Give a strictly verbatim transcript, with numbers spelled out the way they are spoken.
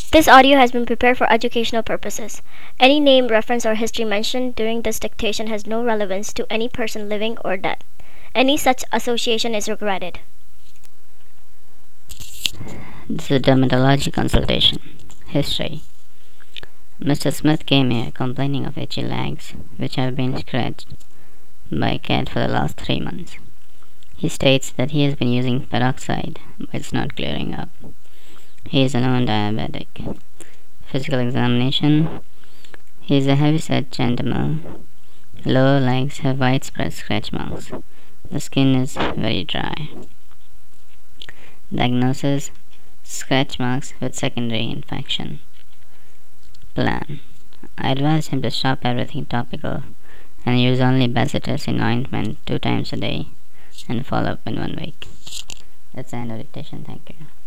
This audio has been prepared for educational purposes. Any name, reference, or history mentioned during this dictation has no relevance to any person living or dead. Any such association is regretted. This is a dermatology consultation. History. Mister Smith came here complaining of itchy legs, which have been scratched by a cat for the last three months. He states that he has been using peroxide, but it's not clearing up. He is a known diabetic. Physical examination. He is a heavy-set gentleman. Lower legs have widespread scratch marks. The skin is very dry. Diagnosis: scratch marks with secondary infection. Plan: I advise him to stop everything topical and use only bezitracin ointment two times a day and follow up in one week. That's the end of dictation. Thank you.